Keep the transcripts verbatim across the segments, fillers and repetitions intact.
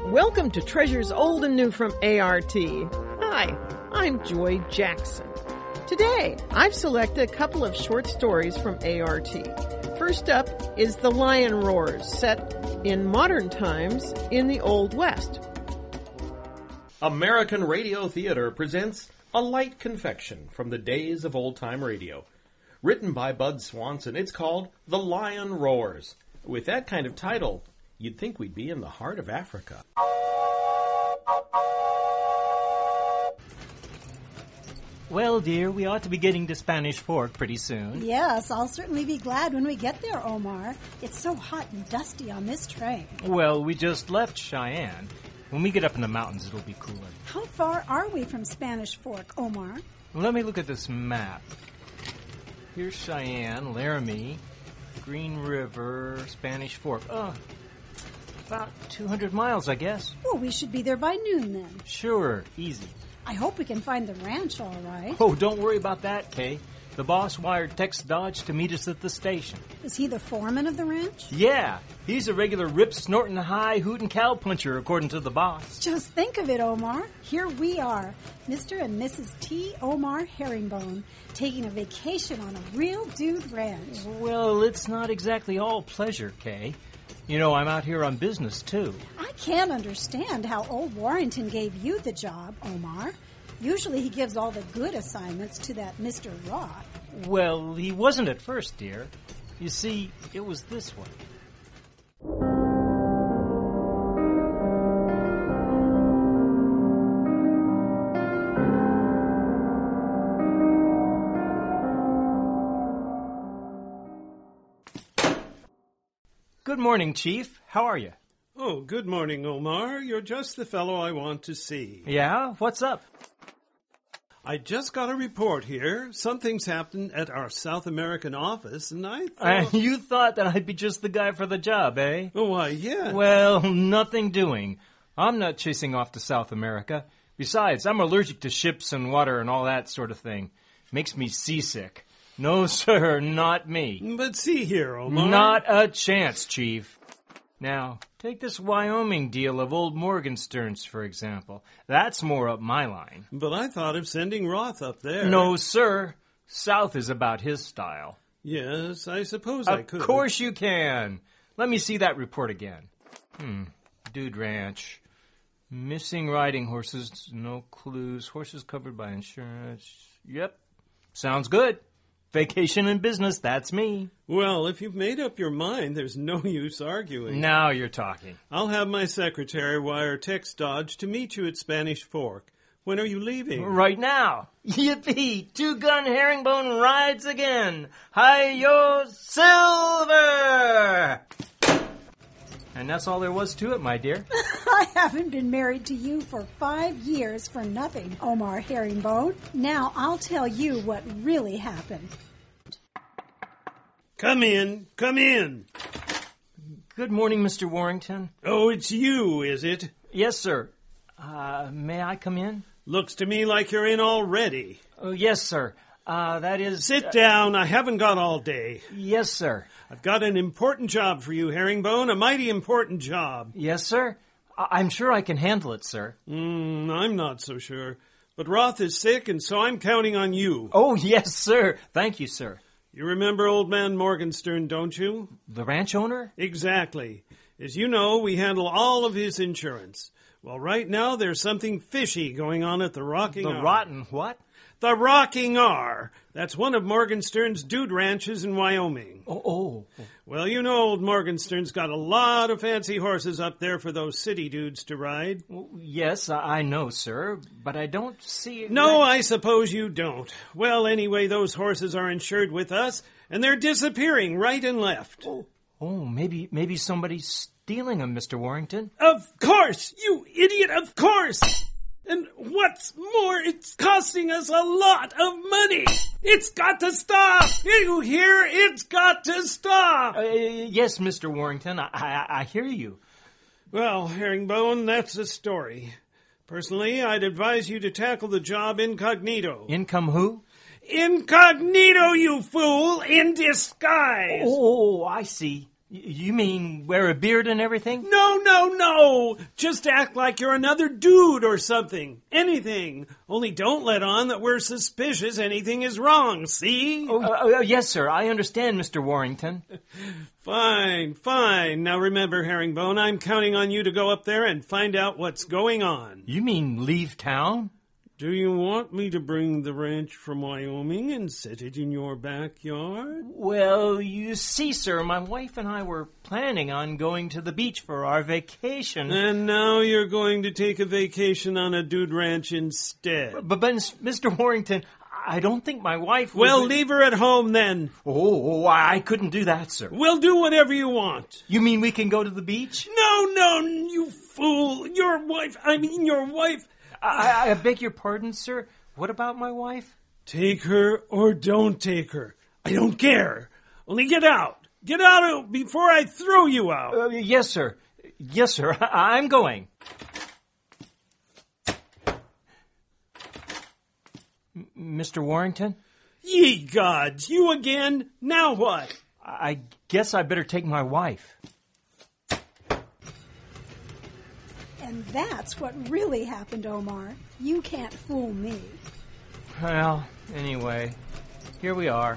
Welcome to Treasures Old and New from A R T. Hi, I'm Joy Jackson. Today, I've selected a couple of short stories from A R T. First up is The Lion Roars, set in modern times in the Old West. American Radio Theater presents A Light Confection from the days of old-time radio. Written by Bud Swanson, it's called The Lion Roars. With that kind of title, you'd think we'd be in the heart of Africa. Well, dear, we ought to be getting to Spanish Fork pretty soon. Yes, I'll certainly be glad when we get there, Omar. It's so hot and dusty on this train. Well, we just left Cheyenne. When we get up in the mountains, it'll be cooler. How far are we from Spanish Fork, Omar? Let me look at this map. Here's Cheyenne, Laramie, Green River, Spanish Fork. Oh, about two hundred miles, I guess. Well, we should be there by noon then. Sure, easy. I hope we can find the ranch all right. Oh, don't worry about that, Kay. The boss wired Tex Dodge to meet us at the station. Is he the foreman of the ranch? Yeah, he's a regular rip-snorting, high-hooting cowpuncher, according to the boss. Just think of it, Omar. Here we are, Mister and Missus T. Omar Herringbone, taking a vacation on a real dude ranch. Well, it's not exactly all pleasure, Kay. You know, I'm out here on business, too. I can't understand how old Warrington gave you the job, Omar. Usually he gives all the good assignments to that Mister Roth. Well, he wasn't at first, dear. You see, it was this way. Good morning, Chief. How are you? Oh, good morning, Omar. You're just the fellow I want to see. Yeah? What's up? I just got a report here. Something's happened at our South American office, and I Uh, thought... you thought that I'd be just the guy for the job, eh? Oh, why, yeah. Well, nothing doing. I'm not chasing off to South America. Besides, I'm allergic to ships and water and all that sort of thing. Makes me seasick. No, sir, not me. But see here, Omar. Not a chance, Chief. Now, take this Wyoming deal of old Morgenstern's, for example. That's more up my line. But I thought of sending Roth up there. No, sir. South is about his style. Yes, I suppose I could. Of course you can. Let me see that report again. Hmm. Dude Ranch. Missing riding horses. No clues. Horses covered by insurance. Yep. Sounds good. Vacation and business, that's me. Well, if you've made up your mind, there's no use arguing. Now you're talking. I'll have my secretary wire Tex Dodge to meet you at Spanish Fork. When are you leaving? Right now. Yippee! Two-gun herringbone rides again. Hi-yo, Silver! And that's all there was to it, my dear. I haven't been married to you for five years for nothing, Omar Herringbone. Now I'll tell you what really happened. Come in, come in. Good morning, Mister Warrington. Oh, it's you, is it? Yes, sir. Uh, may I come in? Looks to me like you're in already. Oh, yes, sir. Uh, that is... Sit uh, down. I haven't got all day. Yes, sir. I've got an important job for you, Herringbone, a mighty important job. Yes, sir. I- I'm sure I can handle it, sir. Mm, I'm not so sure. But Roth is sick, and so I'm counting on you. Oh, yes, sir. Thank you, sir. You remember old man Morgenstern, don't you? The ranch owner? Exactly. As you know, we handle all of his insurance. Well, right now there's something fishy going on at the Rocking The R. rotten what? The Rocking R. That's one of Morgenstern's dude ranches in Wyoming. Oh, oh. Well, you know old Morgenstern's got a lot of fancy horses up there for those city dudes to ride. Well, yes, I I know, sir, but I don't see... No, I suppose you don't. Well, anyway, those horses are insured with us, and they're disappearing right and left. Oh, oh maybe maybe somebody's stealing them, Mister Warrington. Of course, you idiot, of course! And what's more, it's costing us a lot of money. It's got to stop. You hear? It's got to stop. Uh, yes, Mister Warrington, I, I, I hear you. Well, Herringbone, that's the story. Personally, I'd advise you to tackle the job incognito. Income who? Incognito, you fool! In disguise! Oh, I see. Y- you mean wear a beard and everything? No, no, no! Just act like you're another dude or something. Anything. Only don't let on that we're suspicious anything is wrong, see? Oh, uh, uh, yes, sir. I understand, Mister Warrington. Fine, fine. Now remember, Herringbone, I'm counting on you to go up there and find out what's going on. You mean leave town? Do you want me to bring the ranch from Wyoming and set it in your backyard? Well, you see, sir, my wife and I were planning on going to the beach for our vacation. And now you're going to take a vacation on a dude ranch instead. But, but Mister Warrington, I don't think my wife would... Well, leave her at home then. Oh, I couldn't do that, sir. We'll do whatever you want. You mean we can go to the beach? No, no, you fool. Your wife, I mean your wife... I, I beg your pardon, sir. What about my wife? Take her or don't take her. I don't care. Only get out. Get out before I throw you out. Uh, yes, sir. Yes, sir. I- I'm going. M- Mister Warrington? Ye gods, you again? Now what? I guess I better take my wife. And that's what really happened, Omar. You can't fool me. Well, anyway, here we are.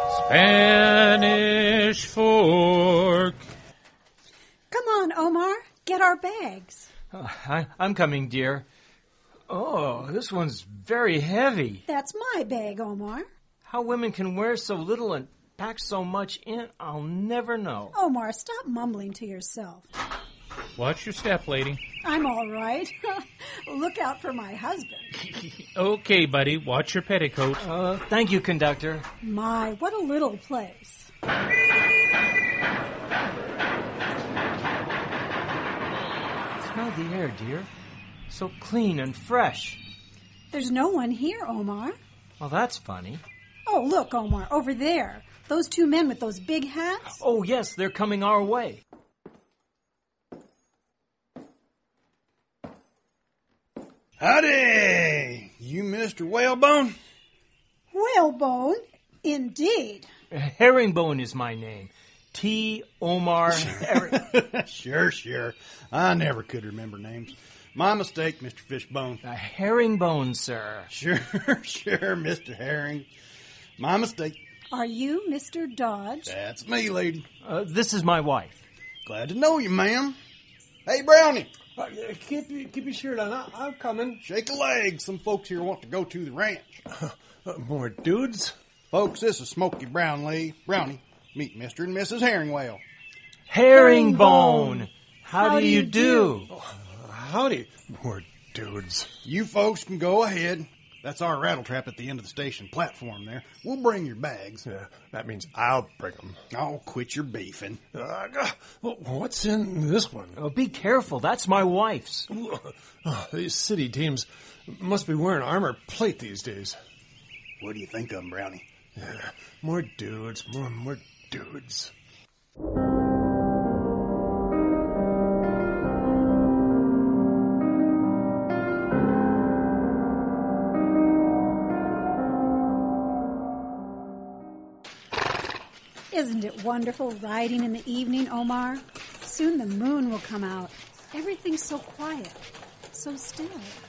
Spanish fork. Come on, Omar. Get our bags. Uh, I, I'm coming, dear. Oh, this one's very heavy. That's my bag, Omar. How women can wear so little and pack so much in, I'll never know. Omar, stop mumbling to yourself. Watch your step, lady. I'm all right. Look out for my husband. Okay, buddy. Watch your petticoat. Uh, thank you, conductor. My, what a little place. Smell the air, dear. So clean and fresh. There's no one here, Omar. Well, that's funny. Oh, look, Omar, over there. Those two men with those big hats. Oh, yes, they're coming our way. Howdy! You Mister Whalebone? Whalebone, indeed. Herringbone is my name. T. Omar Herring. Sure, sure. I never could remember names. My mistake, Mister Fishbone. A herringbone, sir. Sure, sure, Mister Herring. My mistake. Are you Mister Dodge? That's me, lady. Uh, this is my wife. Glad to know you, ma'am. Hey, Brownie. Uh, keep, your- keep your shirt on. I, I'm coming. Shake a leg. Some folks here want to go to the ranch. Uh, more dudes? Folks, this is Smoky Brownlee. Brownie, meet Mister and Missus Herringwale. Herringbone. How, do you do? Howdy, more dudes. You folks can go ahead. That's our rattle trap at the end of the station platform there. We'll bring your bags. Yeah, that means I'll bring them. Oh, quit your beefing. Uh, well, what's in this one? Oh, be careful. That's my wife's. Oh, these city teams must be wearing armor plate these days. What do you think of them, Brownie? Yeah, more dudes, more, more dudes. Isn't it wonderful riding in the evening, Omar? Soon the moon will come out. Everything's so quiet, so still.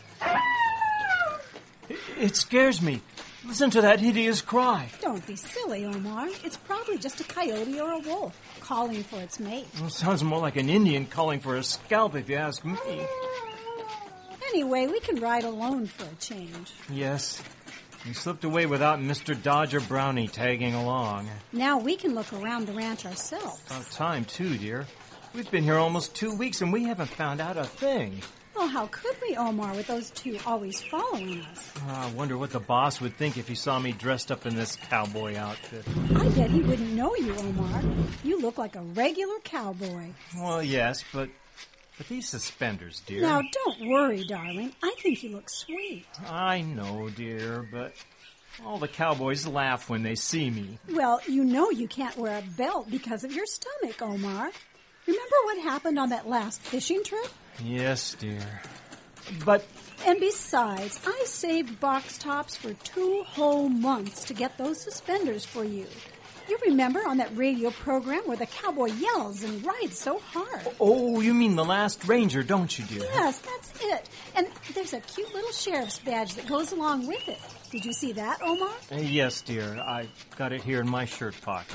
It scares me. Listen to that hideous cry. Don't be silly, Omar. It's probably just a coyote or a wolf calling for its mate. Well, sounds more like an Indian calling for a scalp, if you ask me. Anyway, we can ride alone for a change. Yes. We slipped away without Mister Dodge or Brownie tagging along. Now we can look around the ranch ourselves. About time, too, dear. We've been here almost two weeks and we haven't found out a thing. Well, how could we, Omar, with those two always following us? Oh, I wonder what the boss would think if he saw me dressed up in this cowboy outfit. I bet he wouldn't know you, Omar. You look like a regular cowboy. Well, yes, but but these suspenders, dear. Now, don't worry, darling. I think you look sweet. I know, dear, but all the cowboys laugh when they see me. Well, you know you can't wear a belt because of your stomach, Omar. Remember what happened on that last fishing trip? Yes, dear. But And besides, I saved box tops for two whole months to get those suspenders for you. You remember on that radio program where the cowboy yells and rides so hard? Oh, you mean The Last Ranger, don't you, dear? Yes, that's it. And there's a cute little sheriff's badge that goes along with it. Did you see that, Omar? Uh, yes, dear. I got it here in my shirt pocket.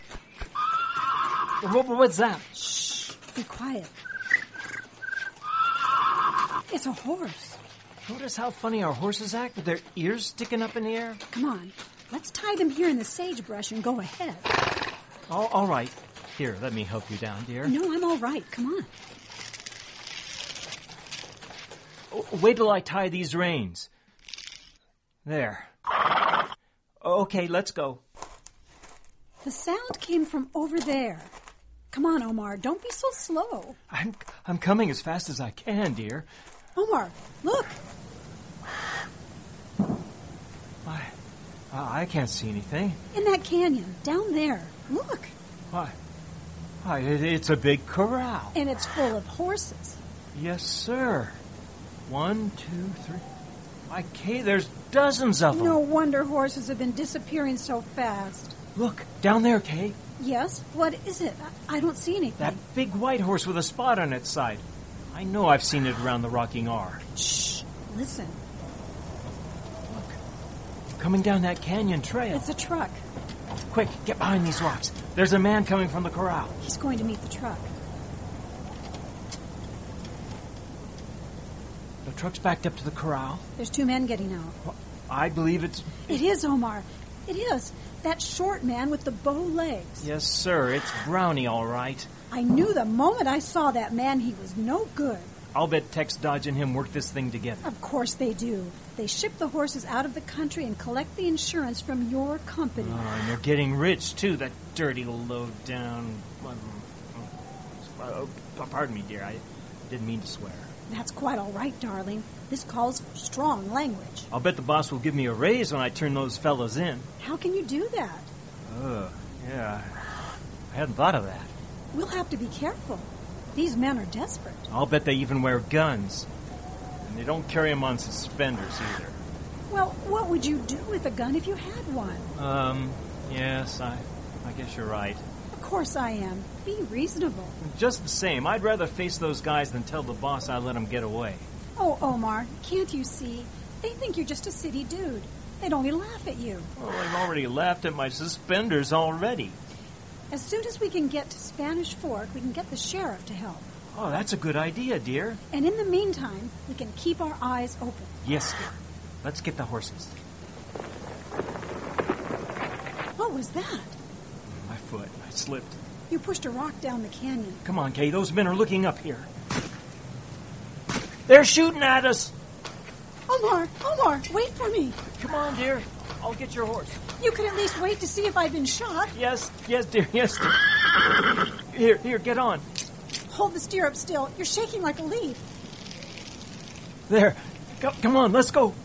What, what's that? Shh. Be quiet. It's a horse. Notice how funny our horses act with their ears sticking up in the air? Come on. Let's tie them here in the sagebrush and go ahead. Oh, all right. Here, let me help you down, dear. No, I'm all right. Come on. Oh, wait till I tie these reins. There. Okay, let's go. The sound came from over there. Come on, Omar. Don't be so slow. I'm I'm coming as fast as I can, dear. Omar, look. I, I can't see anything. In that canyon, down there. Look. Why? Why, it, it's a big corral. And it's full of horses. Yes, sir. One, two, three. Why, Kay, there's dozens of them. No wonder horses have been disappearing so fast. Look, down there, Kay. Yes? What is it? I, I don't see anything. That big white horse with a spot on its side. I know I've seen it around the Rocking R. Shh. Listen. Look. Coming down that canyon trail. It's a truck. Quick, get behind these rocks. There's a man coming from the corral. He's going to meet the truck. The truck's backed up to the corral. There's two men getting out. Well, I believe it's... It is, Omar. It is. That short man with the bow legs. Yes, sir. It's Brownie, all right. I knew the moment I saw that man he was no good. I'll bet Tex Dodge and him work this thing together. Of course they do. They ship the horses out of the country and collect the insurance from your company. Oh, and they're getting rich, too, that dirty low-down... Uh, pardon me, dear. I didn't mean to swear. That's quite all right, darling. This calls for strong language. I'll bet the boss will give me a raise when I turn those fellas in. How can you do that? Uh, yeah. I hadn't thought of that. We'll have to be careful. These men are desperate. I'll bet they even wear guns. And they don't carry them on suspenders either. Well, what would you do with a gun if you had one? Um, yes, I, I guess you're right. Of course I am. Be reasonable. Just the same, I'd rather face those guys than tell the boss I let them get away. Oh, Omar, can't you see? They think you're just a city dude. They'd only laugh at you. Well, they've already laughed at my suspenders already. As soon as we can get to Spanish Fork, we can get the sheriff to help. Oh, that's a good idea, dear. And in the meantime, we can keep our eyes open. Yes, dear. Let's get the horses. What was that? My foot. I slipped. You pushed a rock down the canyon. Come on, Kay. Those men are looking up here. They're shooting at us. Omar, Omar, wait for me. Come on, dear. I'll get your horse. You could at least wait to see if I've been shot. Yes, yes, dear, yes, dear. Here, here, get on. Hold the stirrup still. You're shaking like a leaf. There. Go, come on, let's go.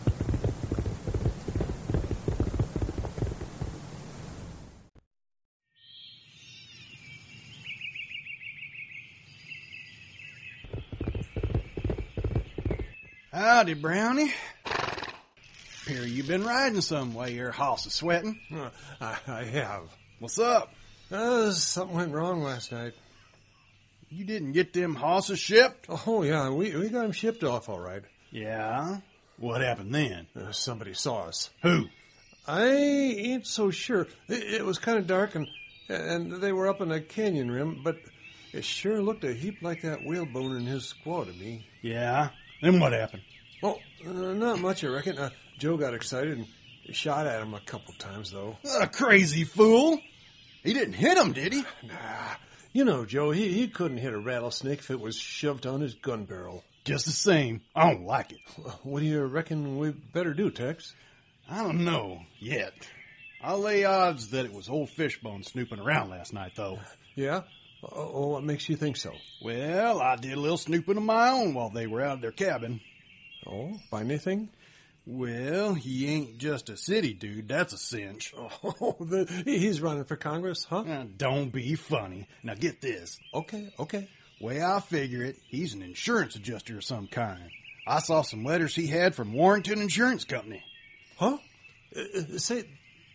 Howdy, Brownie. Appear you been riding some way your hoss is sweating. Uh, I, I have. What's up? Uh, something went wrong last night. You didn't get them hosses shipped? Oh, yeah, we, we got them shipped off all right. Yeah? What happened then? Uh, somebody saw us. Who? I ain't so sure. It, it was kind of dark, and and they were up on a canyon rim, but it sure looked a heap like that whalebone in his squaw to me. Yeah? Then what happened? Oh, uh, not much, I reckon. Uh, Joe got excited and shot at him a couple times, though. A crazy fool! He didn't hit him, did he? Nah. You know, Joe, he, he couldn't hit a rattlesnake if it was shoved on his gun barrel. Just the same, I don't like it. What do you reckon we better do, Tex? I don't know, yet. I'll lay odds that it was old Fishbone snooping around last night, though. Yeah? Oh, what makes you think so? Well, I did a little snooping of my own while they were out of their cabin. Oh, find anything? Well, he ain't just a city dude, that's a cinch. Oh, the, he's running for Congress, huh? Uh, don't be funny. Now get this. Okay, okay. Way I figure it, he's an insurance adjuster of some kind. I saw some letters he had from Warrington Insurance Company. Huh? Uh, say,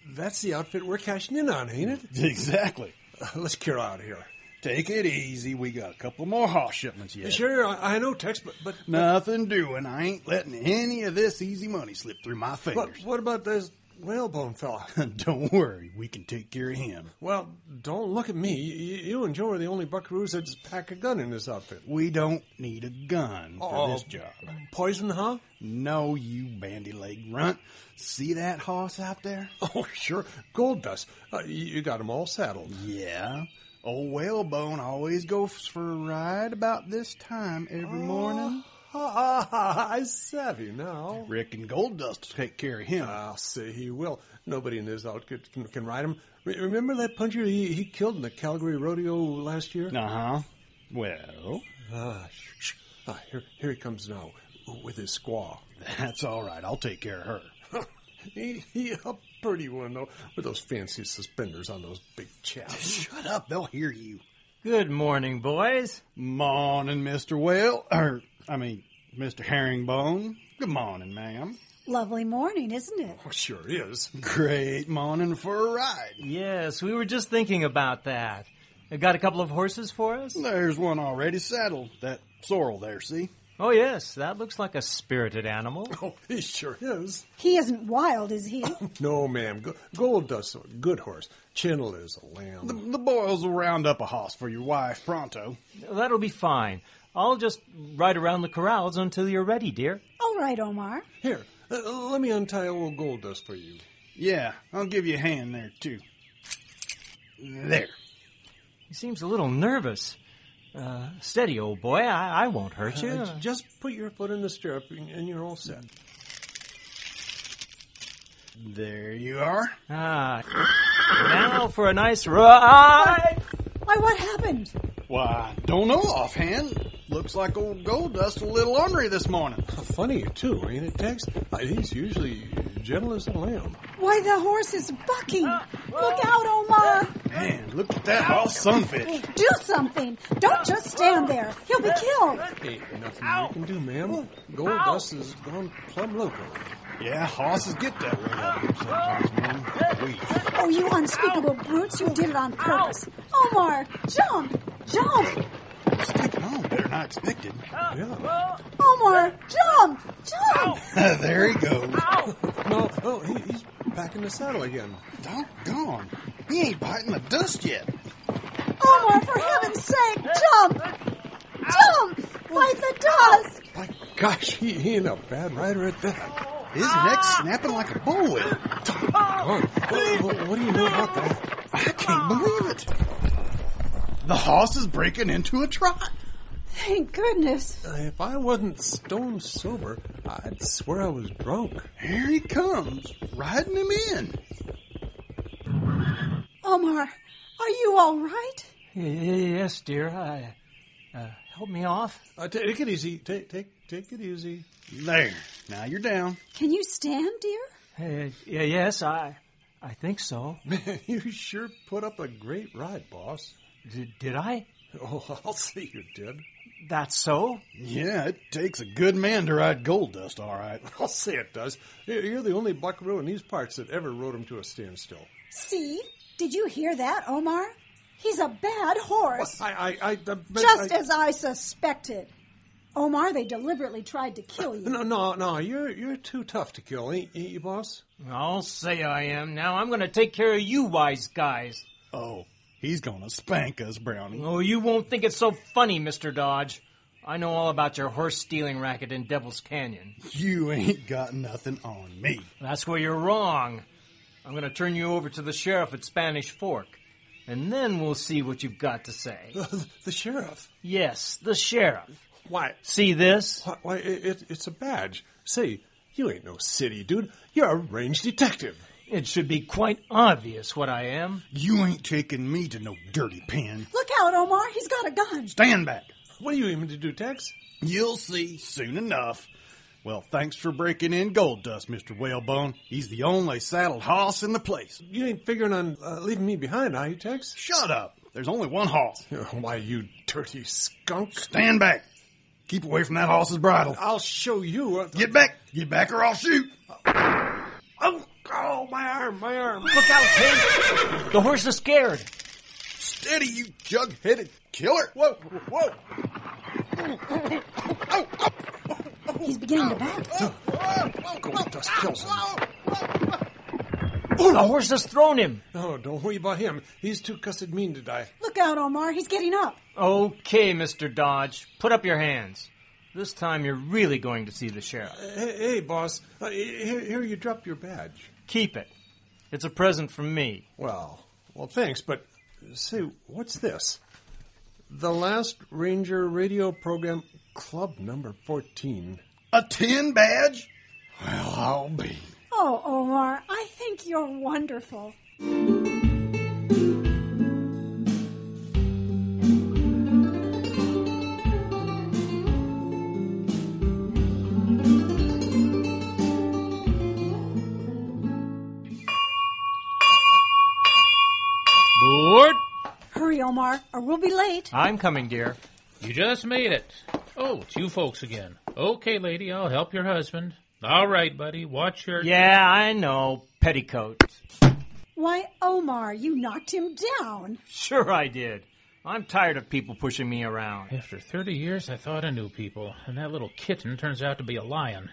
that's the outfit we're cashing in on, ain't it? Exactly. Uh, let's clear out of here. Take it easy. We got a couple more hoss shipments yet. Sure, I, I know, Tex, but... but Nothing doing. I ain't letting any of this easy money slip through my but fingers. what about this whalebone fella? Don't worry. We can take care of him. Well, don't look at me. You, you and Joe are the only buckaroos that pack a gun in this outfit. We don't need a gun for Oh, this job. Poison, huh? No, you bandy-legged runt. See that hoss out there? Oh, sure. Gold dust. Uh, you, you got them all saddled. Yeah. Old Whalebone always goes for a ride about this time every morning. Ha, ha, ha, I savvy now. Reckon Gold Dust will take care of him. I'll say he will. Nobody in this outfit can, can ride him. Re- remember that puncher he, he killed in the Calgary Rodeo last year? Uh-huh. Well, Ah, sh- sh- ah here, here he comes now with his squaw. that's all right. I'll take care of her. Ain't he a pretty one, though, with those fancy suspenders on those big chaps? Shut up. They'll hear you. Good morning, boys. Morning, Mister Whale. Er, I mean, Mister Herringbone. Good morning, ma'am. Lovely morning, isn't it? Oh, sure is. Great morning for a ride. Yes, we were just thinking about that. You got a couple of horses for us? There's one already saddled. That sorrel there, see? Oh, yes, that looks like a spirited animal. Oh, he sure is. He isn't wild, is he? No, ma'am. Go- Gold Dust's a good horse. Channel is a lamb. The, the boys will round up a hoss for your wife pronto. That'll be fine. I'll just ride around the corrals until you're ready, dear. All right, Omar. Here, uh, let me untie old Gold Dust for you. Yeah, I'll give you a hand there, too. There. He seems a little nervous. Uh, steady, old boy. I, I won't hurt you. Uh, just put your foot in the stirrup and, and you're all set. There you are. Ah, now for a nice ride. Why, what happened? Why, don't know offhand. Looks like old Gold Dust a little ornery this morning. Funny, too, ain't it, Tex? Uh, he's usually gentle as a lamb. Why, the horse is bucking. Look out, Omar. Man, look at that hoss sunfish. Do something. Don't just stand there. He'll be killed. Ain't nothing you can do, ma'am. Gold Dust has gone plumb loco. Yeah, hosses get that way up here sometimes, man. We. Oh, you unspeakable brutes. You did it on purpose. Omar, jump. Jump. Sticking on better than I expected. Yeah. Omar, jump. Jump. There he goes. No, no, he, he's back in the saddle again. Doggone. He ain't biting the dust yet. Omar, for heaven's sake, jump. Jump. Bite the dust. My gosh, he, he ain't a bad rider at that. His neck's snapping like a bullwhip. Doggone. What, what, what do you know about that? I can't believe it. The hoss is breaking into a trot. Thank goodness. Uh, if I wasn't stone sober, I'd swear I was drunk. Here he comes, riding him in. Omar, are you all right? Y- Yes, dear. I, uh, help me off. Uh, take it easy. Take, take, take it easy. There. Now you're down. Can you stand, dear? Uh, yeah, yes, I, I think so. Man, you sure put up a great ride, boss. D- did I? Oh, I'll say you did. That's so? Yeah, it takes a good man to ride Gold Dust, all right. I'll say it does. You're the only buckaroo in these parts that ever rode him to a standstill. See? Did you hear that, Omar? He's a bad horse. I, I, I, I bet Just I, as I suspected. Omar, they deliberately tried to kill you. No, no, no. You're you're too tough to kill, ain't, ain't you, boss? I'll say I am. Now I'm going to take care of you wise guys. Oh, he's gonna spank us, Brownie. Oh, you won't think it's so funny, Mister Dodge. I know all about your horse-stealing racket in Devil's Canyon. You ain't got nothing on me. That's where you're wrong. I'm going to turn you over to the sheriff at Spanish Fork, and then we'll see what you've got to say. The sheriff. Yes, the sheriff. Why? See this? Why? why it, it, it's a badge. Say, you ain't no city dude. You're a range detective. It should be quite obvious what I am. You ain't taking me to no dirty pen. Look out, Omar. He's got a gun. Stand back. What are you aiming to do, Tex? You'll see soon enough. Well, thanks for breaking in Gold Dust, Mister Whalebone. He's the only saddled hoss in the place. You ain't figuring on uh, leaving me behind, are you, Tex? Shut up. There's only one hoss. Why, you dirty skunk. Stand back. Keep away from that hoss's bridle. I'll show you. What Get back. Get back or I'll shoot. Oh, Oh, my arm, my arm. Look out, Pig! The horse is scared. Steady, you jug-headed killer! Whoa, whoa! He's beginning to back. Gold dust kills him. Oh, the horse has thrown him. Oh, don't worry about him. He's too cussed mean to die. Look out, Omar. He's getting up. Okay, Mister Dodge. Put up your hands. This time you're really going to see the sheriff. Hey, hey boss. Uh, here, here you drop your badge. Keep it. It's a present from me. Well, well, thanks, but say, what's this? The Last Ranger radio program, Club Number fourteen. A tin badge? Well, I'll be. Oh, Omar, I think you're wonderful. Board? Hurry, Omar, or we'll be late. I'm coming, dear. You just made it. Oh, it's you folks again. Okay, lady, I'll help your husband. All right, buddy, watch your... Yeah, I know. Petticoat. Why, Omar, you knocked him down. Sure I did. I'm tired of people pushing me around. After thirty years, I thought I knew people, and that little kitten turns out to be a lion.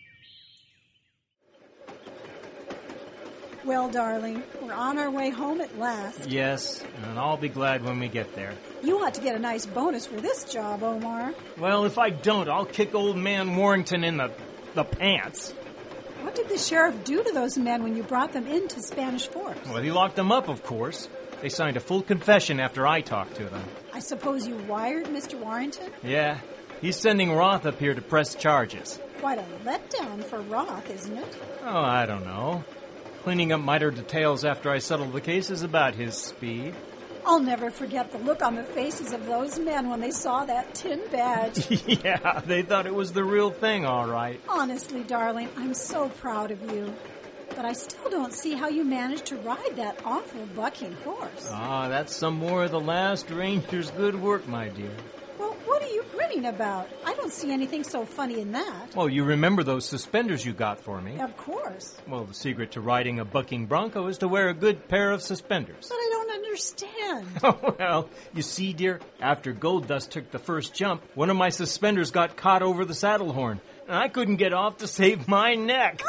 Well, darling, we're on our way home at last. Yes, and I'll be glad when we get there. You ought to get a nice bonus for this job, Omar. Well, if I don't, I'll kick old man Warrington in the, the pants. What did the sheriff do to those men when you brought them into Spanish Forks? Well, he locked them up, of course. They signed a full confession after I talked to them. I suppose you wired Mister Warrington? Yeah, he's sending Roth up here to press charges. Quite a letdown for Roth, isn't it? Oh, I don't know. Cleaning up minor details after I settle the case is about his speed. I'll never forget the look on the faces of those men when they saw that tin badge. Yeah, they thought it was the real thing, all right. Honestly, darling, I'm so proud of you. But I still don't see how you managed to ride that awful bucking horse. Ah, that's some more of the last Ranger's good work, my dear. Well, what are you grinning about? I don't see anything so funny in that. Well, you remember those suspenders you got for me? Of course. Well, the secret to riding a bucking bronco is to wear a good pair of suspenders. But I don't understand. Oh, well, you see, dear, after Gold Dust took the first jump, one of my suspenders got caught over the saddle horn, and I couldn't get off to save my neck.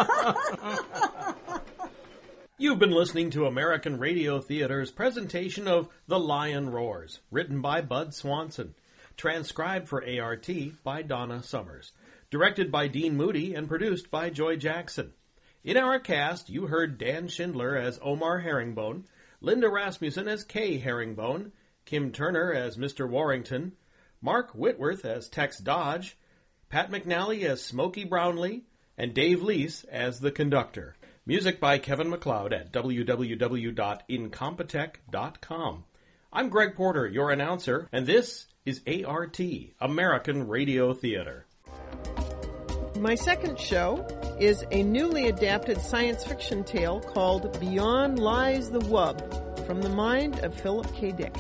You've been listening to American Radio Theater's presentation of The Lion Roars, written by Bud Swanson, transcribed for A R T by Donna Summers, directed by Dean Moody, and produced by Joy Jackson. In our cast, you heard Dan Schindler as Omar Herringbone, Linda Rasmussen as Kay Herringbone, Kim Turner as Mister Warrington, Mark Whitworth as Tex Dodge, Pat McNally as Smokey Brownlee, and Dave Lease as the conductor. Music by Kevin MacLeod at w w w dot incompetech dot com. I'm Greg Porter, your announcer, and this is A R T, American Radio Theater. My second show is a newly adapted science fiction tale called Beyond Lies the Wub, from the mind of Philip K. Dick.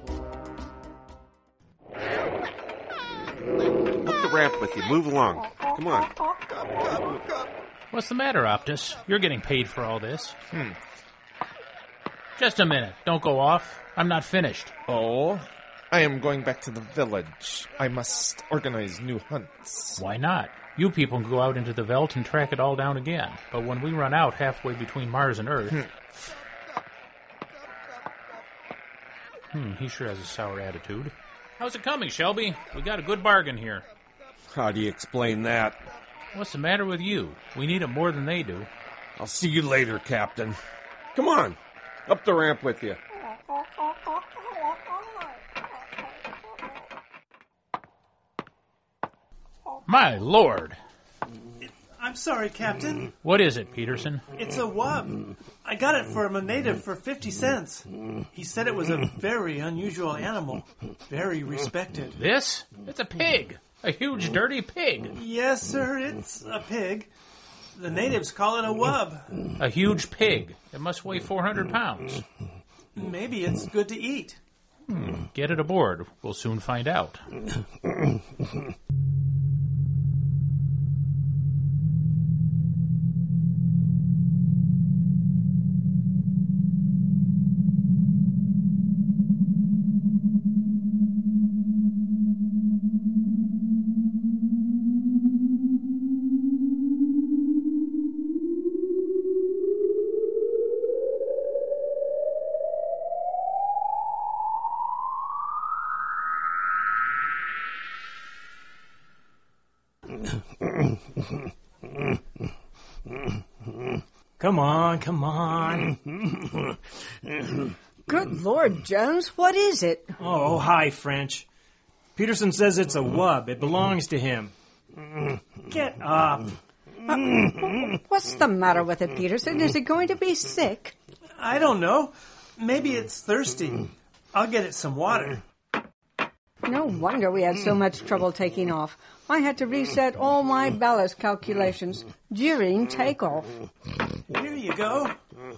Up the ramp with you. Move along. Come on. What's the matter, Optus? You're getting paid for all this. Hmm. Just a minute. Don't go off. I'm not finished. Oh, I am going back to the village. I must organize new hunts. Why not? You people can go out into the veldt and track it all down again. But when we run out halfway between Mars and Earth... Hmm, hmm he sure has a sour attitude. How's it coming, Shelby? We got a good bargain here. How do you explain that? What's the matter with you? We need it more than they do. I'll see you later, Captain. Come on. Up the ramp with you. My lord. I'm sorry, Captain. What is it, Peterson? It's a wub. I got it from a native for fifty cents. He said it was a very unusual animal. Very respected. This? It's a pig. A huge, dirty pig. Yes, sir, it's a pig. The natives call it a wub. A huge pig. It must weigh four hundred pounds. Maybe it's good to eat. Hmm. Get it aboard. We'll soon find out. Come on, come on. Good Lord, Jones, what is it? Oh, hi, French. Peterson says it's a wub. It belongs to him. Get up. Uh, what's the matter with it, Peterson? Is it going to be sick? I don't know. Maybe it's thirsty. I'll get it some water. No wonder we had so much trouble taking off. I had to reset all my ballast calculations during takeoff. Here you go.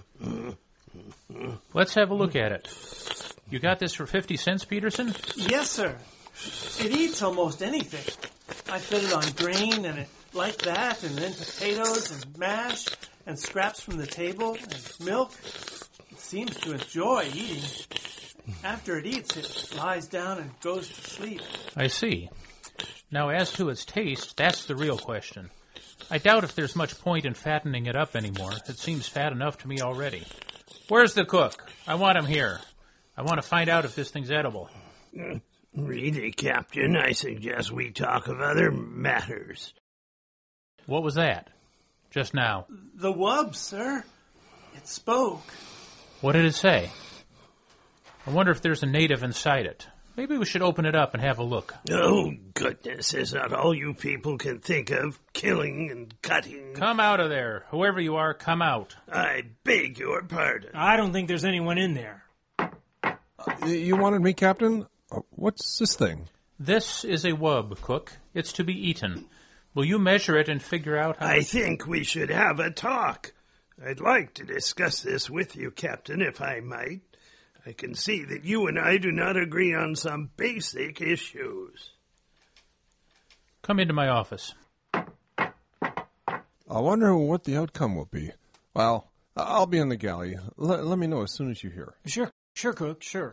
Let's have a look at it. You got this for fifty cents, Peterson? Yes, sir. It eats almost anything. I fed it on grain and it like that, and then potatoes and mash and scraps from the table and milk. It seems to enjoy eating. After it eats, it lies down and goes to sleep. I see. Now, as to its taste, that's the real question. I doubt if there's much point in fattening it up anymore. It seems fat enough to me already. Where's the cook? I want him here. I want to find out if this thing's edible. Uh, really, Captain, I suggest we talk of other matters. What was that? Just now. The wub, sir. It spoke. What did it say? I wonder if there's a native inside it. Maybe we should open it up and have a look. Oh, goodness, is that all you people can think of? Killing and cutting? Come out of there. Whoever you are, come out. I beg your pardon. I don't think there's anyone in there. Uh, you wanted me, Captain? Uh, what's this thing? This is a wub, Cook. It's to be eaten. Will you measure it and figure out how... I think we should have a talk. I'd like to discuss this with you, Captain, if I might. I can see that you and I do not agree on some basic issues. Come into my office. I wonder what the outcome will be. Well, I'll be in the galley. L- let me know as soon as you hear. Sure, sure, Cook, sure.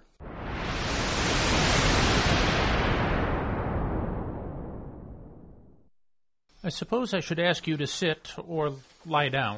I suppose I should ask you to sit or lie down.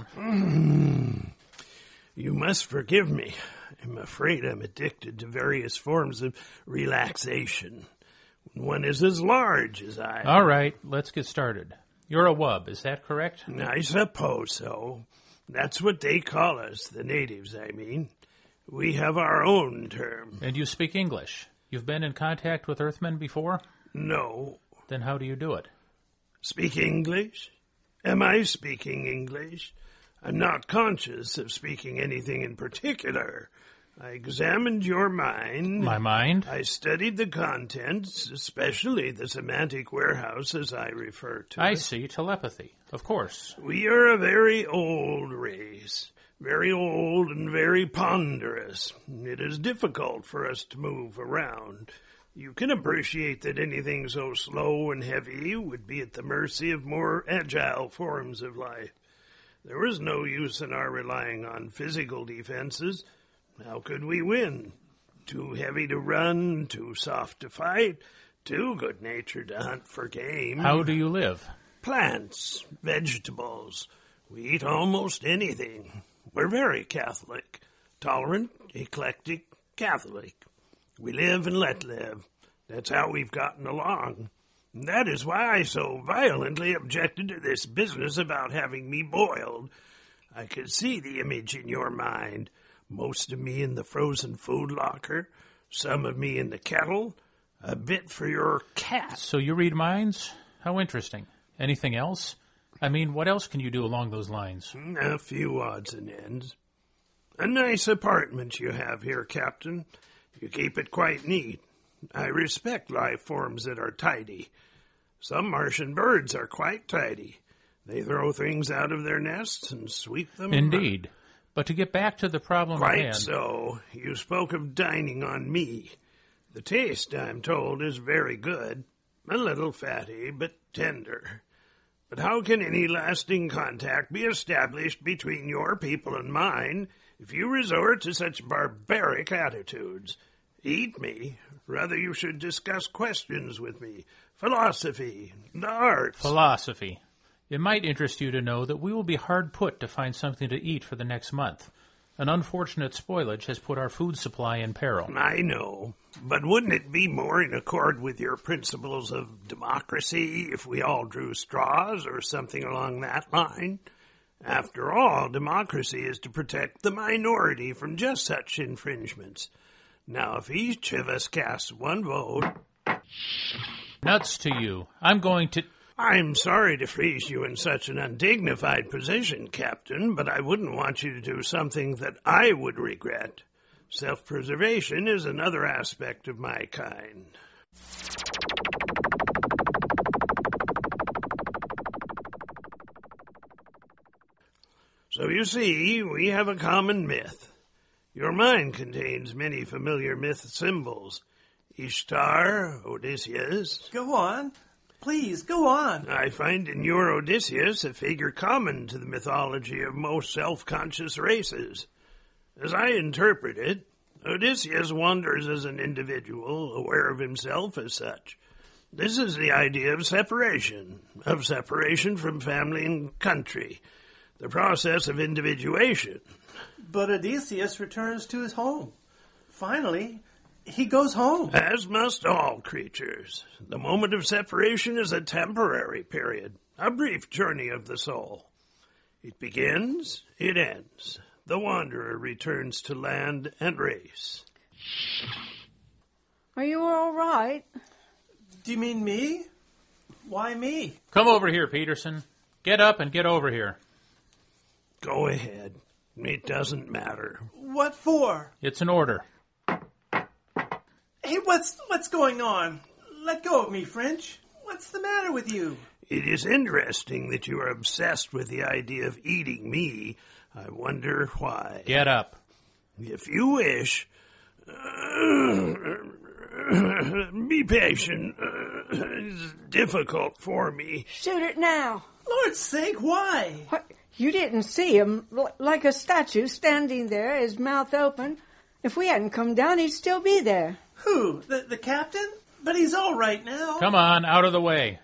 Mm. You must forgive me. I'm afraid I'm addicted to various forms of relaxation. When one is as large as I... All right, let's get started. You're a wub, is that correct? I suppose so. That's what they call us, the natives, I mean. We have our own term. And you speak English? You've been in contact with Earthmen before? No. Then how do you do it? Speak English? Am I speaking English? I'm not conscious of speaking anything in particular. I examined your mind. My mind? I studied the contents, especially the semantic warehouse, as I refer to I it. see, telepathy. Of course. We are a very old race. Very old and very ponderous. It is difficult for us to move around. You can appreciate that anything so slow and heavy would be at the mercy of more agile forms of life. There was no use in our relying on physical defenses. How could we win? Too heavy to run, too soft to fight, too good-natured to hunt for game. How do you live? Plants, vegetables. We eat almost anything. We're very Catholic. Tolerant, eclectic, Catholic. We live and let live. That's how we've gotten along. And that is why I so violently objected to this business about having me boiled. I could see the image in your mind. Most of me in the frozen food locker, some of me in the kettle, a bit for your cat. So you read minds? How interesting. Anything else? I mean, what else can you do along those lines? A few odds and ends. A nice apartment you have here, Captain. You keep it quite neat. I respect life forms that are tidy. Some Martian birds are quite tidy. They throw things out of their nests and sweep them Indeed. Around. But to get back to the problem Quite at hand... so. You spoke of dining on me. The taste, I'm told, is very good. A little fatty, but tender. But how can any lasting contact be established between your people and mine if you resort to such barbaric attitudes? Eat me. Rather you should discuss questions with me. Philosophy, the arts. Philosophy. It might interest you to know that we will be hard put to find something to eat for the next month. An unfortunate spoilage has put our food supply in peril. I know, but wouldn't it be more in accord with your principles of democracy if we all drew straws or something along that line? After all, democracy is to protect the minority from just such infringements. Now, if each of us casts one vote... Nuts to you. I'm going to... I'm sorry to freeze you in such an undignified position, Captain, but I wouldn't want you to do something that I would regret. Self-preservation is another aspect of my kind. So you see, we have a common myth. Your mind contains many familiar myth symbols. Ishtar, Odysseus. Go on. Please, go on. I find in your Odysseus a figure common to the mythology of most self-conscious races. As I interpret it, Odysseus wanders as an individual, aware of himself as such. This is the idea of separation, of separation from family and country, the process of individuation. But Odysseus returns to his home. Finally, he goes home. As must all creatures. The moment of separation is a temporary period, a brief journey of the soul. It begins, it ends. The wanderer returns to land and race. Are you all right? Do you mean me? Why me? Come over here, Peterson. Get up and get over here. Go ahead. It doesn't matter. What for? It's an order. Hey, what's what's going on? Let go of me, French. What's the matter with you? It is interesting that you are obsessed with the idea of eating me. I wonder why. Get up. If you wish, uh, be patient. Uh, it's difficult for me. Shoot it now. Lord's sake, why? What? You didn't see him, l- like a statue, standing there, his mouth open. If we hadn't come down, he'd still be there. Who? The, the captain? But he's all right now. Come on, out of the way.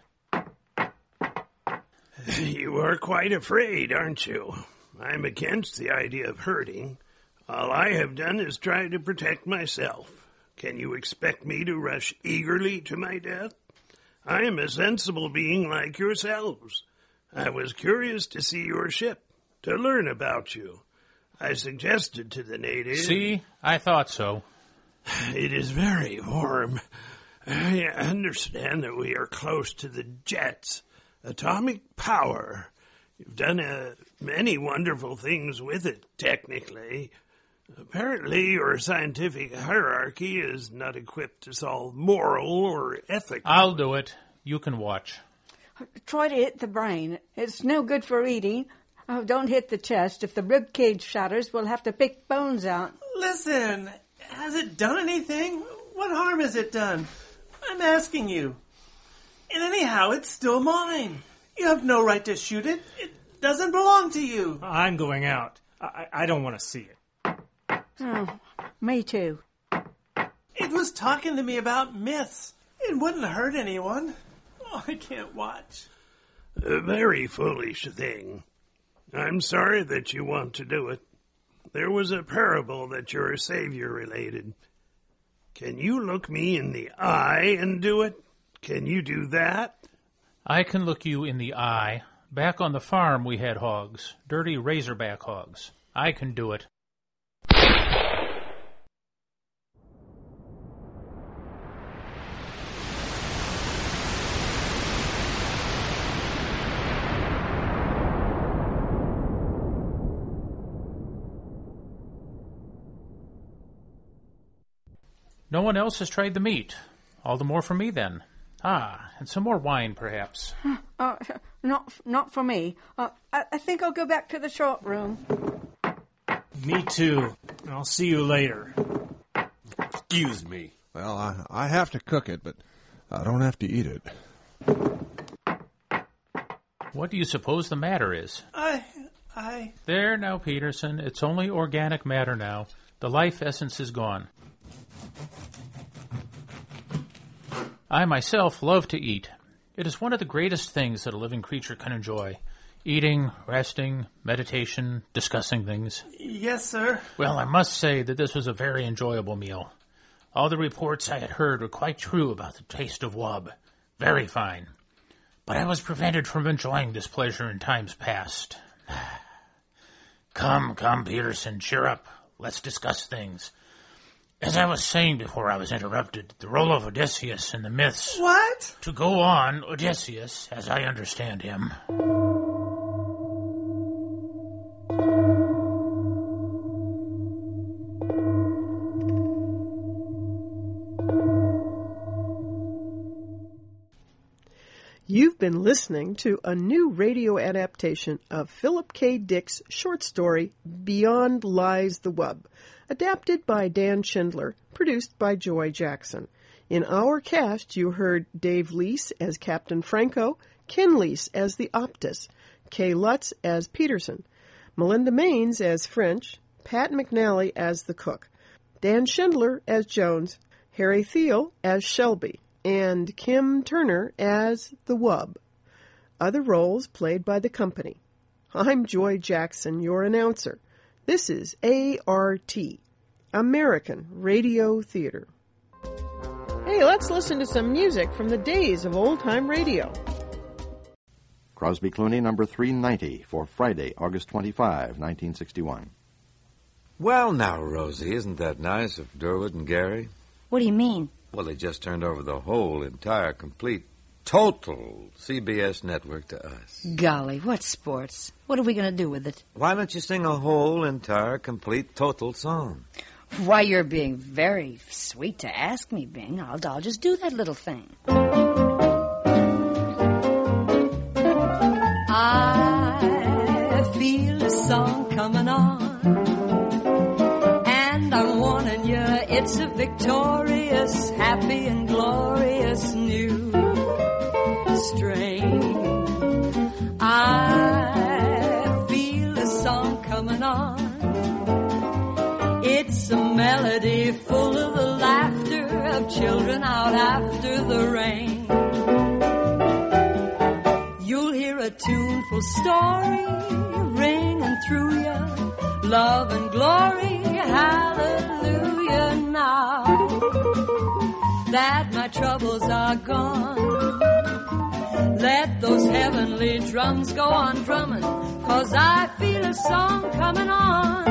You are quite afraid, aren't you? I'm against the idea of hurting. All I have done is try to protect myself. Can you expect me to rush eagerly to my death? I am a sensible being like yourselves. I was curious to see your ship, to learn about you. I suggested to the natives... See? I thought so. It is very warm. I understand that we are close to the jets. Atomic power. You've done uh, many wonderful things with it, technically. Apparently, your scientific hierarchy is not equipped to solve moral or ethical... I'll do it. You can watch. Try to hit the brain. It's no good for eating. Oh, don't hit the chest. If the rib cage shatters, we'll have to pick bones out. Listen, has it done anything? What harm has it done? I'm asking you. And anyhow, it's still mine. You have no right to shoot it. It doesn't belong to you. I'm going out. I, I don't want to see it. Oh, me too. It was talking to me about myths. It wouldn't hurt anyone. Oh, I can't watch. A very foolish thing. I'm sorry that you want to do it. There was a parable that your Savior related. Can you look me in the eye and do it? Can you do that? I can look you in the eye. Back on the farm we had hogs. Dirty razorback hogs. I can do it. No one else has tried the meat. All the more for me, then. Ah, and some more wine, perhaps. Uh, not, not for me. Uh, I, I think I'll go back to the short room. Me too. I'll see you later. Excuse me. Well, I, I have to cook it, but I don't have to eat it. What do you suppose the matter is? I... I... There now, Peterson. It's only organic matter now. The life essence is gone. I myself love to eat. It is one of the greatest things that a living creature can enjoy. Eating, resting, meditation, discussing things. Yes, sir. Well, I must say that this was a very enjoyable meal. All the reports I had heard were quite true about the taste of wub. Very fine. But I was prevented from enjoying this pleasure in times past. Come, come, Peterson, cheer up. Let's discuss things. As I was saying before I was interrupted, the role of Odysseus in the myths... What? To go on, Odysseus, as I understand him... You've been listening to a new radio adaptation of Philip K. Dick's short story, Beyond Lies the Wub, adapted by Dan Schindler, produced by Joy Jackson. In our cast, you heard Dave Leese as Captain Franco, Ken Leese as the Optus, Kay Lutz as Peterson, Melinda Maines as French, Pat McNally as the cook, Dan Schindler as Jones, Harry Thiel as Shelby, and Kim Turner as the Wub. Other roles played by the company. I'm Joy Jackson, your announcer. This is A R T, American Radio Theater. Hey, let's listen to some music from the days of old-time radio. Crosby Clooney, number three ninety, for Friday, August twenty-fifth, nineteen sixty-one. Well, now, Rosie, isn't that nice of Durwood and Gary? What do you mean? Well, they just turned over the whole, entire, complete, total C B S network to us. Golly, what sports? What are we going to do with it? Why don't you sing a whole, entire, complete, total song? Why, you're being very sweet to ask me, Bing. I'll, I'll just do that little thing. I feel a song coming on, and I'm warning you, it's a victorious, happy and glorious new strain. I feel a song coming on. It's a melody full of the laughter of children out after the rain. You'll hear a tuneful story ringing through you, love and glory, hallelujah now. That my troubles are gone, let those heavenly drums go on drumming, 'cause I feel a song coming on.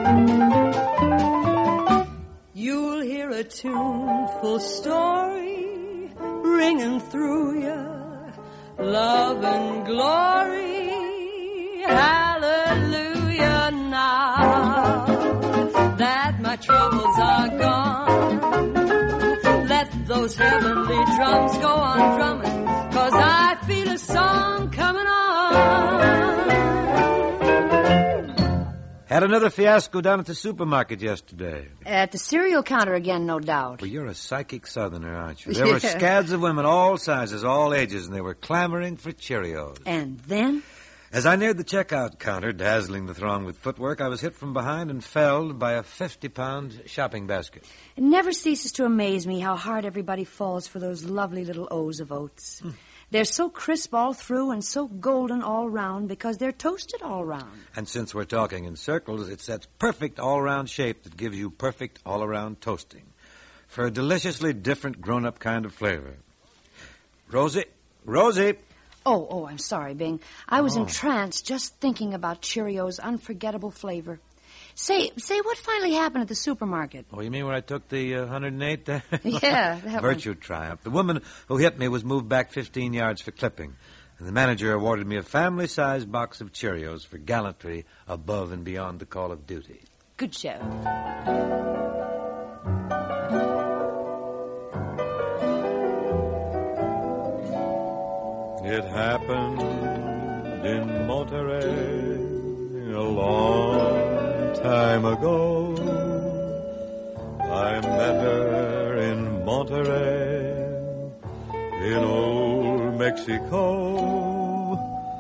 You'll hear a tuneful story ringing through you, love and glory, hallelujah now. That my troubles are gone, let those heavenly drums go on drumming, 'cause I feel a song coming on. Had another fiasco down at the supermarket yesterday. At the cereal counter again, no doubt. Well, you're a psychic southerner, aren't you? There were scads of women, all sizes, all ages, and they were clamoring for Cheerios. And then? As I neared the checkout counter, dazzling the throng with footwork, I was hit from behind and felled by a fifty-pound shopping basket. It never ceases to amaze me how hard everybody falls for those lovely little O's of oats. Hmm. They're so crisp all through and so golden all round because they're toasted all round. And since we're talking in circles, it's that perfect all-round shape that gives you perfect all-around toasting for a deliciously different grown-up kind of flavor. Rosie, Rosie! Oh, oh, I'm sorry, Bing. I was Oh. entranced just thinking about Cheerios' unforgettable flavor. Say, say, what finally happened at the supermarket? Oh, you mean where I took the uh, one hundred eight there? Yeah, that Virtue triumph. The woman who hit me was moved back fifteen yards for clipping, and the manager awarded me a family-sized box of Cheerios for gallantry above and beyond the call of duty. Good show. It happened in Monterey a long time ago. I met her in Monterey, in old Mexico.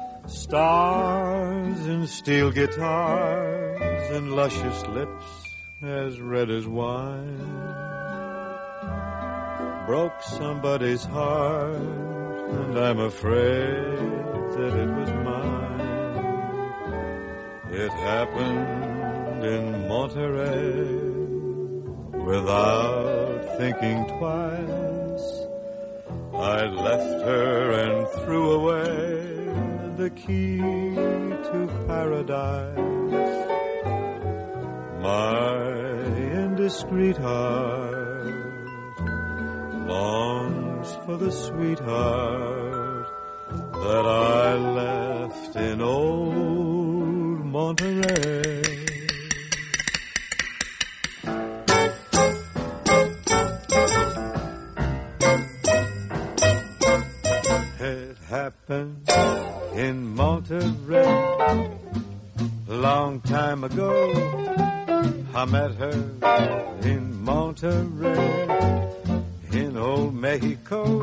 Stars and steel guitars and luscious lips as red as wine broke somebody's heart, and I'm afraid that it was mine. It happened in Monterey. Without thinking twice, I left her and threw away the key to paradise. My indiscreet heart longs for the sweetheart that I left in old Monterey. It happened in Monterey a long time ago. I met her in Monterey, in old Mexico.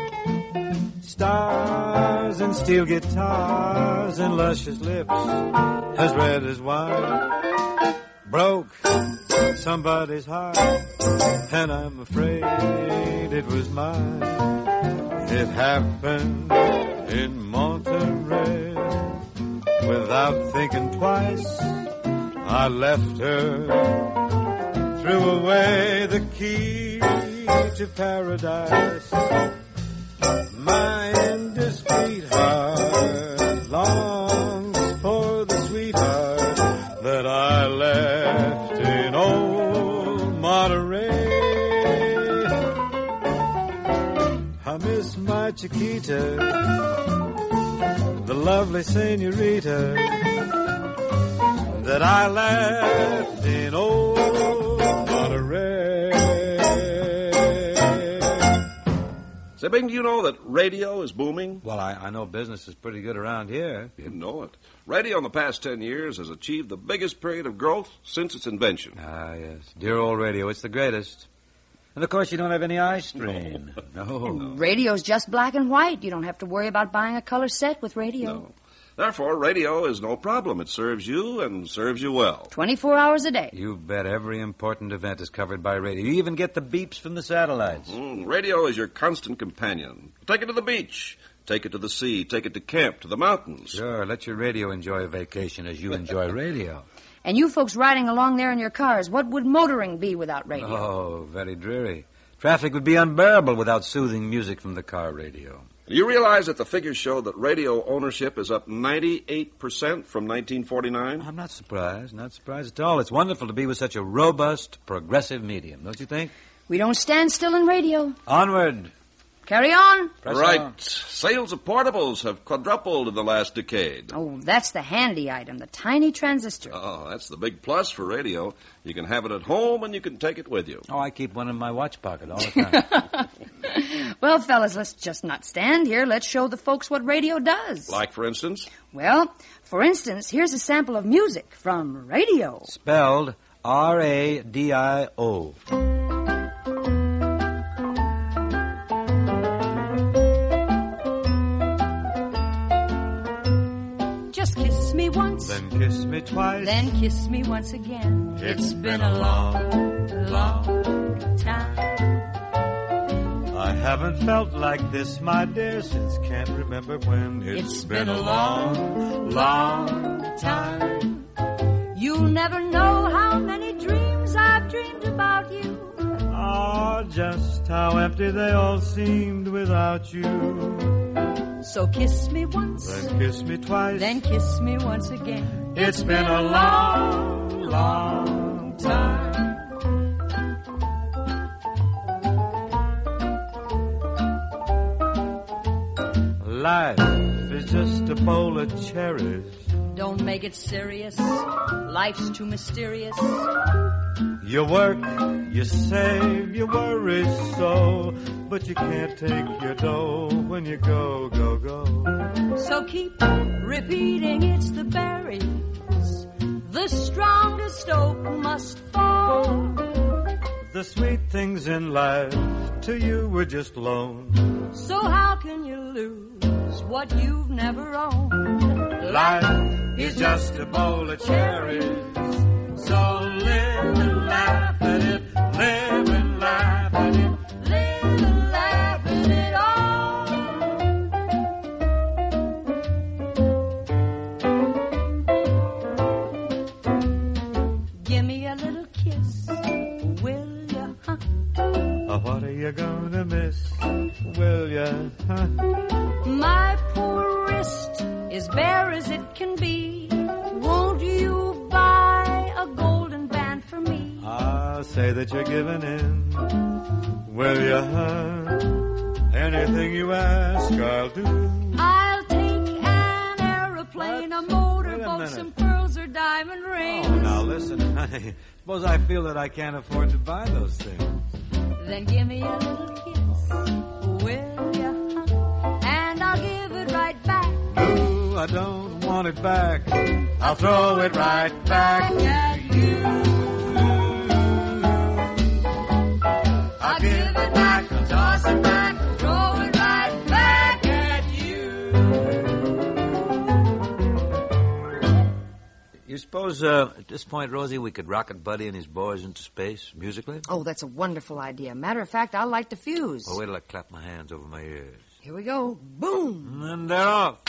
Stars and steel guitars and luscious lips as red as wine broke somebody's heart, and I'm afraid it was mine. It happened in Monterey. Without thinking twice, I left her, threw away the key to paradise. My indiscreet heart longs for the sweetheart that I left in old Monterey. I miss my Chiquita, the lovely senorita that I left in old Monterey. Say, Bing, do you know that radio is booming? Well, I, I know business is pretty good around here. You didn't know it. Radio in the past ten years has achieved the biggest period of growth since its invention. Ah, yes. Dear old radio, it's the greatest. And, of course, you don't have any eye strain. No. no. Radio's just black and white. You don't have to worry about buying a color set with radio. No. Therefore, radio is no problem. It serves you and serves you well. twenty-four hours a day. You bet every important event is covered by radio. You even get the beeps from the satellites. Mm, radio is your constant companion. Take it to the beach. Take it to the sea. Take it to camp, to the mountains. Sure, let your radio enjoy a vacation as you enjoy radio. And you folks riding along there in your cars, what would motoring be without radio? Oh, very dreary. Traffic would be unbearable without soothing music from the car radio. You realize that the figures show that radio ownership is up ninety-eight percent from nineteen forty-nine? I'm not surprised, not surprised at all. It's wonderful to be with such a robust, progressive medium, don't you think? We don't stand still in radio. Onward. Carry on. Press right. on. Sales of portables have quadrupled in the last decade. Oh, that's the handy item, the tiny transistor. Oh, that's the big plus for radio. You can have it at home and you can take it with you. Oh, I keep one in my watch pocket all the time. Well, fellas, let's just not stand here. Let's show the folks what radio does. Like, for instance? Well, for instance, here's a sample of music from radio. Spelled R A D I O. Just kiss me once, Then kiss me twice. then kiss me once again. It's been a long, long time. I haven't felt like this, my dear, since can't remember when. It's been a long, long time. You'll never know how many dreams I've dreamed about you. Ah, just how empty they all seemed without you. So kiss me once, Then kiss me twice. then kiss me once again. It's been a long, long time. Life is just a bowl of cherries. Don't make it serious. Life's too mysterious. You work, you save, you worry so, but you can't take your dough when you go, go, go. So keep repeating it's the berries. The strongest oak must fall. The sweet things in life to you were just loans. So how can you lose what you've never owned? Life is just a bowl of cherries. So live and laugh at it, live and laugh at it. Live and laugh at it all. My poor wrist is bare as it can be. Won't you buy a golden band for me? I'll say that you're giving in. Will you, hon? Anything you ask, I'll do. I'll take an aeroplane, a motorboat, some pearls or diamond rings. Oh, now listen, honey. Suppose I feel that I can't afford to buy those things. Then give me a little kiss, will ya? And I'll give it right back. No, I don't want it back. I'll throw it right back at you. I'll give it back, I'll toss it back, throw it right back at you. You suppose, uh, at this point, Rosie, we could rocket Buddy and his boys into space musically? Oh, that's a wonderful idea. Matter of fact, I'll light the fuse. Well, wait till I clap my hands over my ears. Here we go. Boom! And they're off.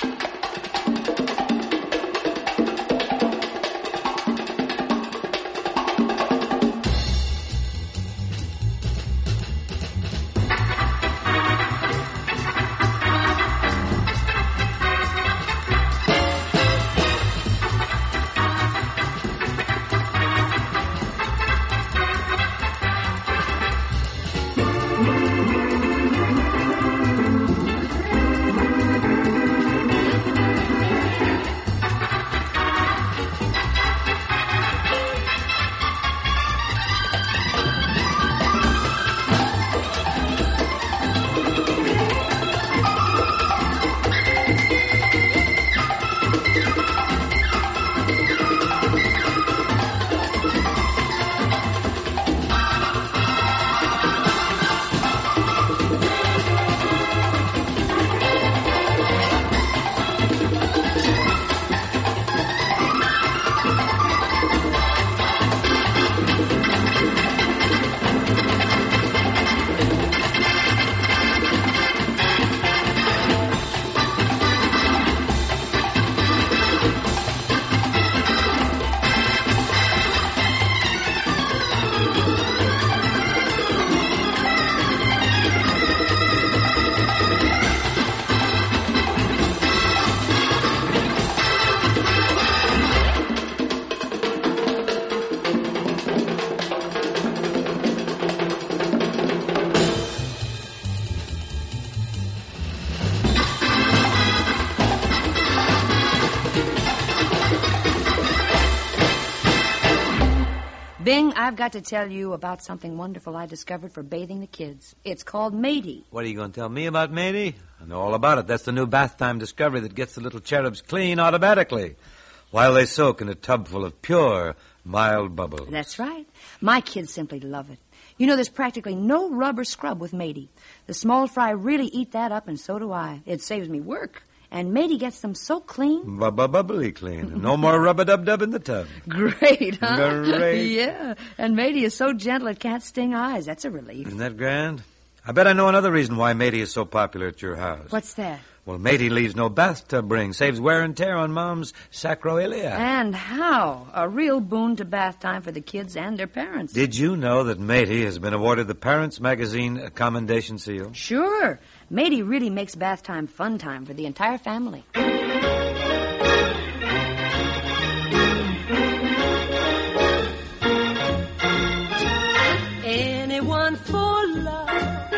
Bing, I've got to tell you about something wonderful I discovered for bathing the kids. It's called Matey. What are you going to tell me about Matey? I know all about it. That's the new bath time discovery that gets the little cherubs clean automatically while they soak in a tub full of pure, mild bubbles. That's right. My kids simply love it. You know, there's practically no rub or scrub with Matey. The small fry really eat that up, and so do I. It saves me work. And Matey gets them so clean. Bubbly clean. No more rub-a-dub-dub in the tub. Great, huh? Great. Yeah. And Matey is so gentle it can't sting eyes. That's a relief. Isn't that grand? I bet I know another reason why Matey is so popular at your house. What's that? Well, Matey leaves no bathtub ring, saves wear and tear on Mom's sacroiliac. And how? A real boon to bath time for the kids and their parents. Did you know that Matey has been awarded the Parents Magazine Commendation Seal? Sure. Matey really makes bath time fun time for the entire family. Anyone for love,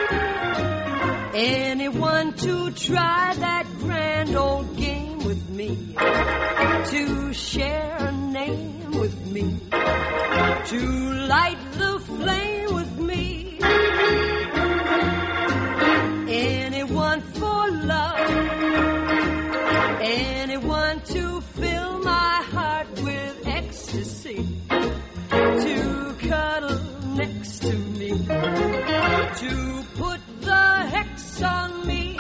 anyone to try that grand old game with me, to share a name with me, to light the flame with me. Anyone for love, anyone to fill my heart with ecstasy, to cuddle next to me, to put the hex on me.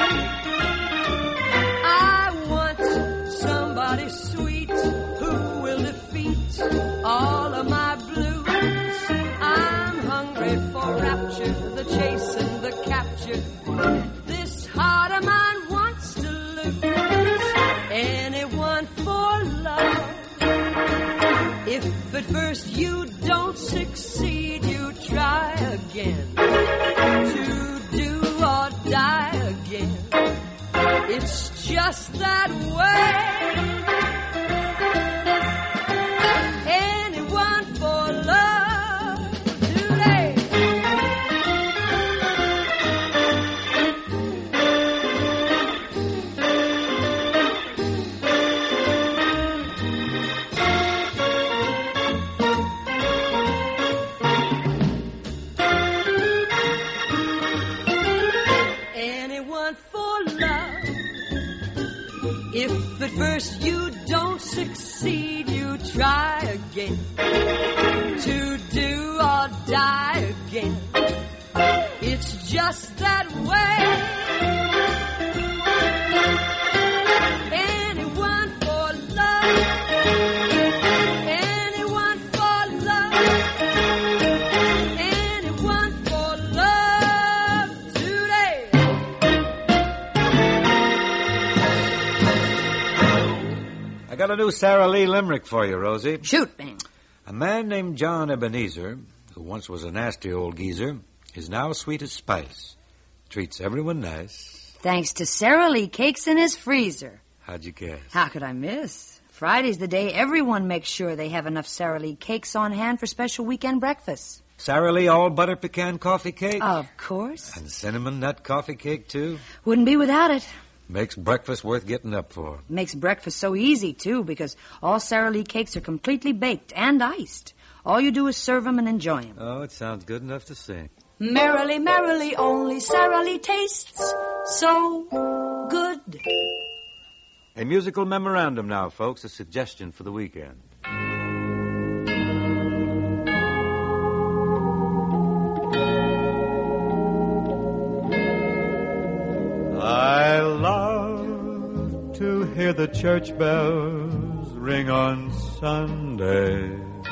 I want somebody sweet who will defeat all of my blues. I'm hungry for rapture, the chase and the capture. This heart of mine wants to lose. Anyone for love. If at first you don't succeed, you try again. To do or die again. It's just that way. Anyone for love today. Anyone for love. If at first you don't succeed, you try again. To do or die again. It's just that way. Anyone for love. Anyone for love. Anyone for love today. I got a new Sarah Lee limerick for you, Rosie. Shoot, man. A man named John Ebenezer, who once was a nasty old geezer, is now sweet as spice. Treats everyone nice. Thanks to Sarah Lee Cakes in his freezer. How'd you guess? How could I miss? Friday's the day everyone makes sure they have enough Sarah Lee Cakes on hand for special weekend breakfasts. Sarah Lee all butter pecan coffee cake? Of course. And cinnamon nut coffee cake, too? Wouldn't be without it. Makes breakfast worth getting up for. Makes breakfast so easy, too, because all Sarah Lee Cakes are completely baked and iced. All you do is serve them and enjoy them. Oh, it sounds good enough to sing. Merrily, merrily, only Sarah Lee tastes so good. A musical memorandum now, folks, a suggestion for the weekend. I love to hear the church bells ring on Sunday.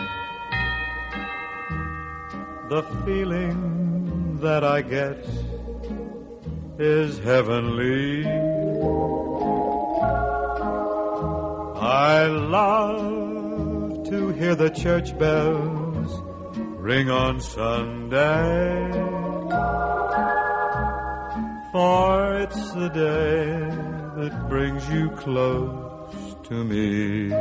The feeling that I get is heavenly. I love to hear the church bells ring on Sunday, for it's the day that brings you close to me.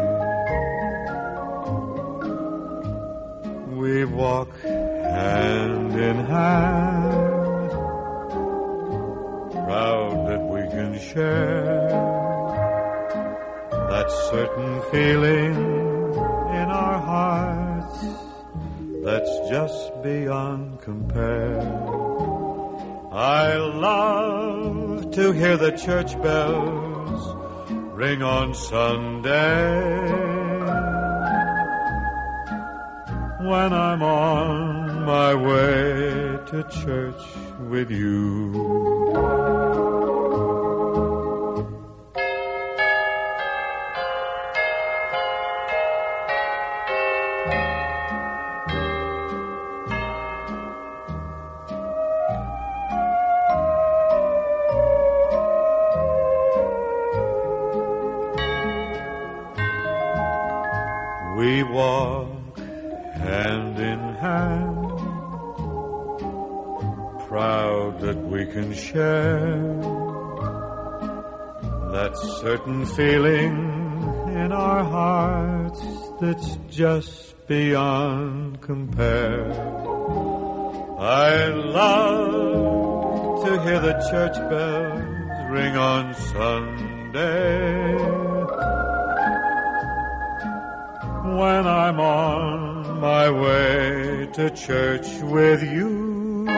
We walk hand in hand, proud that we can share that certain feeling in our hearts that's just beyond compare. I love to hear the church bells ring on Sunday, when I'm on my way to church with you. We walk hand in hand, proud that we can share that certain feeling in our hearts that's just beyond compare. I love to hear the church bells ring on Sunday, when I'm on my way to church with you.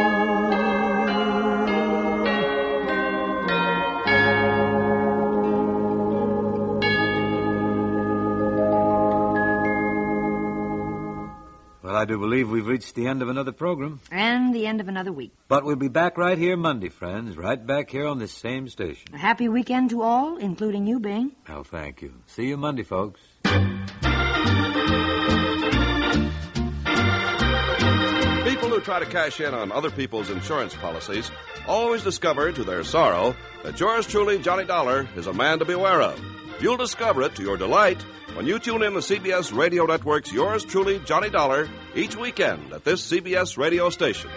Well, I do believe we've reached the end of another program. And the end of another week. But we'll be back right here Monday, friends, right back here on this same station. A happy weekend to all, including you, Bing. Oh, thank you. See you Monday, folks. People who try to cash in on other people's insurance policies always discover, to their sorrow, that yours truly, Johnny Dollar, is a man to beware of. You'll discover it to your delight when you tune in to C B S Radio Network's Yours Truly, Johnny Dollar, each weekend at this C B S radio station.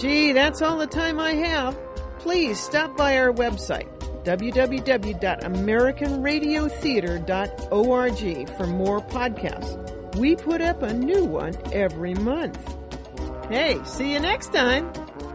Gee, that's all the time I have. Please stop by our website, w w w dot american radio theater dot org, for more podcasts. We put up a new one every month. Hey, see you next time.